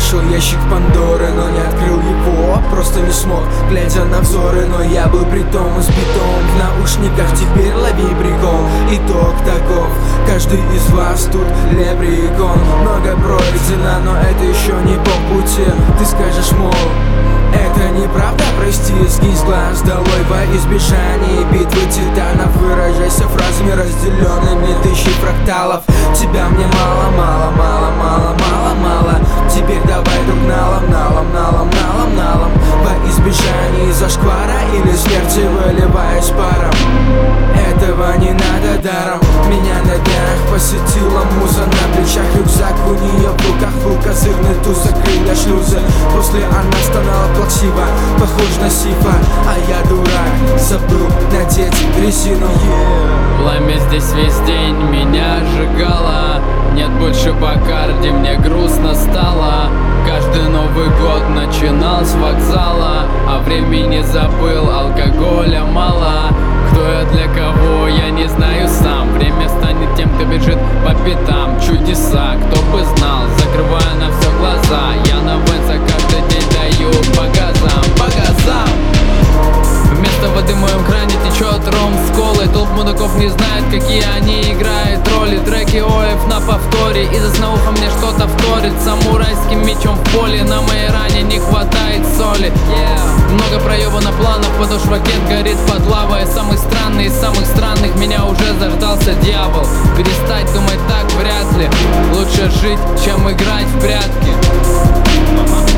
нашел ящик Пандоры, но не открыл его, просто не смог, глядя на взоры. Но я был притом избитом в наушниках, теперь лови прикол. Итог таков, каждый из вас тут лепрекон. Много пройдено, но это еще не по пути. Ты скажешь, мол, это неправда, прости, сгинь с глаз долой. Во избежание битвы титанов выражайся фразами, разделенными тысячей фракталов. Тебя мне мало, мало, мало, мало, мало, мало. Теперь давай друг налом, налом, налом, налом, налом. Во избежание зашквара или смерти выливаясь паром. Этого не надо даром. Меня на днях посетила муза, на плечах рюкзак, у нее в руках был козырный туз, закрыли шлюзы. После она стонала плаксиво, похож на Сифа. А я дурак, забыл надеть резину. Пламя здесь весь день меня сжигало. Нет больше Бакарди, мне грустно стало. Каждый Новый год начинал с вокзала, а времени забыл, алкоголя мало. Кто я для кого, я не знаю сам. Время станет тем, кто бежит по пятам. Чудеса, кто бы знал, закрываю на все глаза. Я на Венса каждый день даю по газам, по газам. Вместо воды в моем кране течет ром с колой. Толп мудаков не знает, какие они играют роли. Треки Оев на повторе, и за сноухом мне что-то вторит. Самурайским мечом в поле, на моей ране не хватает соли. Много проебано планов, подошва кет горит под лавой. Самый странный из самых странных, меня уже заждался дьявол. Перестать думать так вряд ли. Лучше жить, чем играть в прятки.